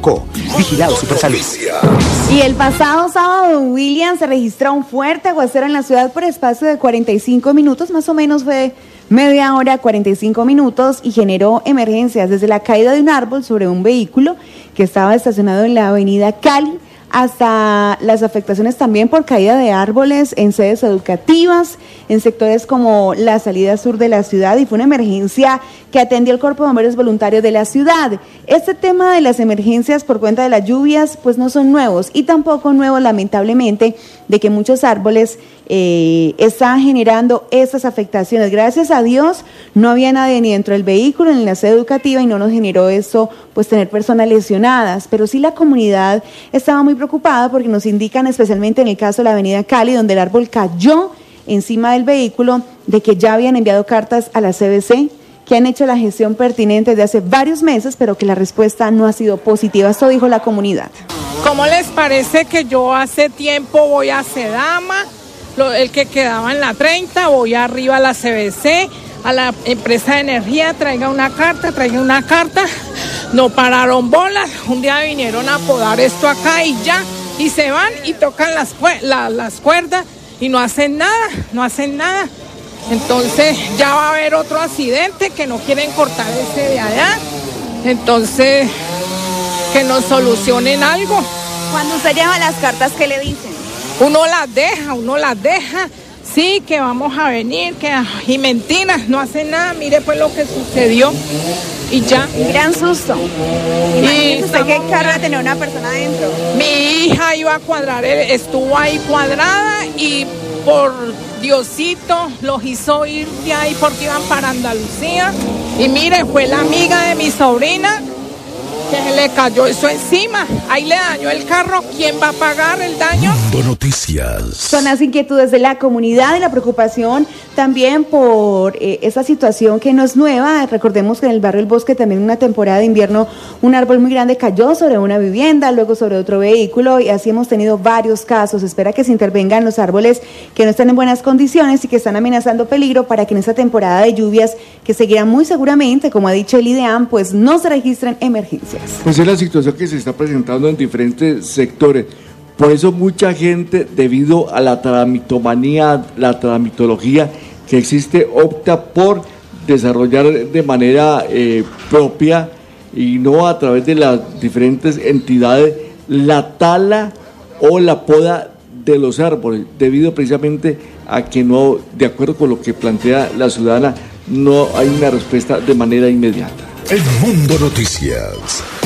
Chocó. Vigilado Supersalud. Y el pasado sábado en Williams se registró un fuerte aguacero en la ciudad por espacio de 45 minutos, más o menos fue media hora, 45 minutos, y generó emergencias desde la caída de un árbol sobre un vehículo que estaba estacionado en la avenida Cali, hasta las afectaciones también por caída de árboles en sedes educativas, en sectores como la salida sur de la ciudad, y fue una emergencia que atendió el Cuerpo de Bomberos Voluntarios de la ciudad. Este tema de las emergencias por cuenta de las lluvias pues no son nuevos, y tampoco nuevos lamentablemente de que muchos árboles están generando estas afectaciones. Gracias a Dios no había nadie ni dentro del vehículo ni en la sede educativa y no nos generó eso pues tener personas lesionadas, pero sí la comunidad estaba muy preocupada porque nos indican, especialmente en el caso de la avenida Cali, donde el árbol cayó encima del vehículo, de que ya habían enviado cartas a la CBC, que han hecho la gestión pertinente desde hace varios meses, pero que la respuesta no ha sido positiva. Esto dijo la comunidad. ¿Cómo les parece que yo hace tiempo voy a Sedama, el que quedaba en la 30, voy arriba a la CBC, a la empresa de energía, traiga una carta, no pararon bolas, un día vinieron a podar esto acá y ya, y se van y tocan las cuerdas y no hacen nada. Entonces ya va a haber otro accidente que no quieren cortar ese de allá, entonces que nos solucionen algo. Cuando usted lleva las cartas, ¿qué le dicen? Uno las deja, sí, que vamos a venir, y mentiras, no hacen nada, mire pues lo que sucedió y ya. Un gran susto. ¿Y usted qué carga tenía una persona adentro? Mi hija iba a cuadrar, estuvo ahí cuadrada y por Diosito los hizo ir de ahí porque iban para Andalucía. Y mire, fue la amiga de mi sobrina que se le cayó eso encima, ahí le dañó el carro, ¿quién va a pagar el daño? Mundo Noticias. Son las inquietudes de la comunidad y la preocupación también por esa situación que no es nueva. Recordemos que en el barrio El Bosque también en una temporada de invierno un árbol muy grande cayó sobre una vivienda, luego sobre otro vehículo, y así hemos tenido varios casos. Espera que se intervengan los árboles que no están en buenas condiciones y que están amenazando peligro para que en esta temporada de lluvias, que seguirá muy seguramente, como ha dicho el IDEAM, pues no se registren emergencias. Pues es la situación que se está presentando en diferentes sectores. Por eso mucha gente, debido a la tramitomanía, la tramitología que existe, opta por desarrollar de manera propia y no a través de las diferentes entidades la tala o la poda de los árboles, debido precisamente a que no, de acuerdo con lo que plantea la ciudadana, no hay una respuesta de manera inmediata. El Mundo Noticias.